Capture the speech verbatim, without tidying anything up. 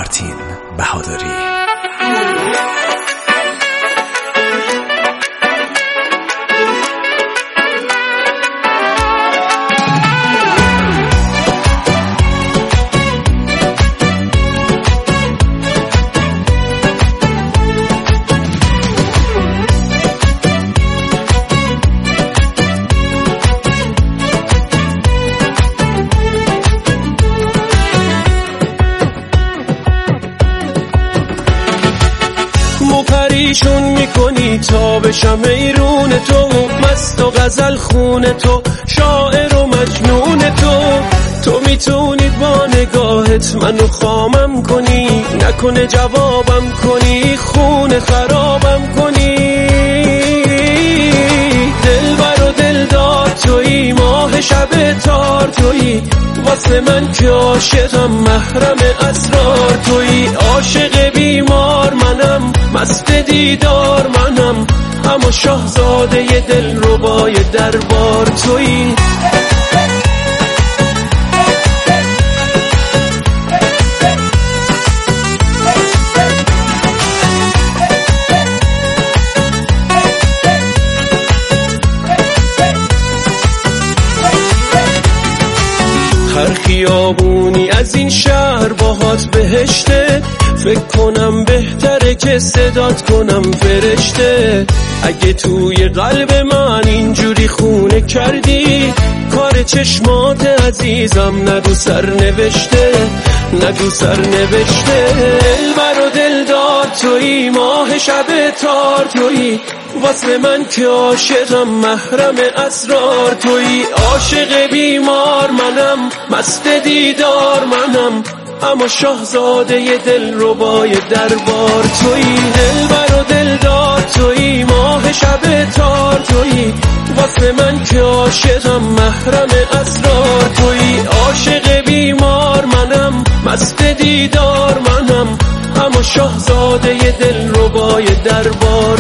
مارتین بهادری. پریشون میکنی تا بشم ایرون تو، مست و غزل خون تو، شاعر و مجنون تو. تو میتونی با نگاهت منو خامم کنی، نکنه جوابم کنی، خون خرابم کنی. دلبر و دلدار تویی، ماه شب تار تویی، واسه من که عاشقم محرم اسرار تویی. عاشق بیمار منم، مست دیدار منم، اما شاهزاده ی دل ربای دربار تویی. هر خیابونی از این شهر باهات بهشته، فکر کنم بهتره که صدات کنم فرشته. اگه توی قلب من اینجوری خونه کردی، کار چشمات عزیزم نگو سر نوشته، نگو سر نوشته. دلبر و دلدار تویی، ماه شب تار تویی، واسه من که عاشقم محرم اسرار تویی. عاشق بیمار منم، مست دیدار منم، اما شاهزاده ی دل ربای دربار تویی. دلبر و دلدار تویی، ماه شب تار تویی، واسه من که عاشقم محرم اسرار تویی. عاشق بیمار منم، مست دیدار منم، اما شاهزاده ی دل ربای دربار